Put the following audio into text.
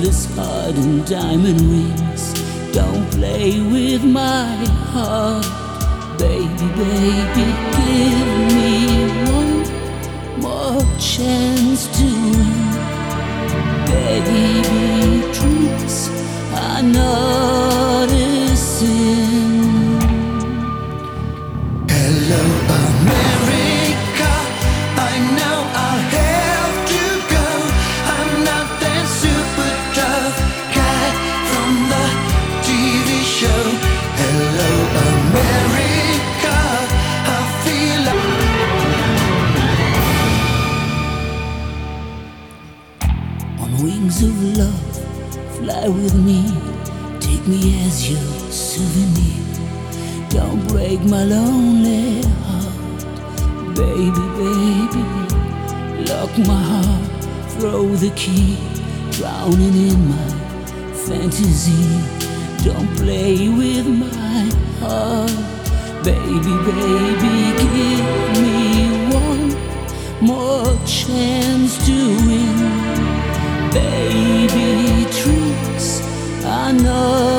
restless heart and diamond rings. Don't play with my heart, baby, baby. Give me one more chance to win. Baby, tricks are not a sin. Hello, America. I know I'll have to go. I'm not that super tough guy from the TV show. Hello, America. I feel like On wings of love, fly with me. Take me as your souvenir. Don't break my lonely heart, baby, baby. Lock my heart, throw the key, drowning in my fantasy. Don't play with my heart, baby, baby. Give me one more chance to win. Baby, tricks are not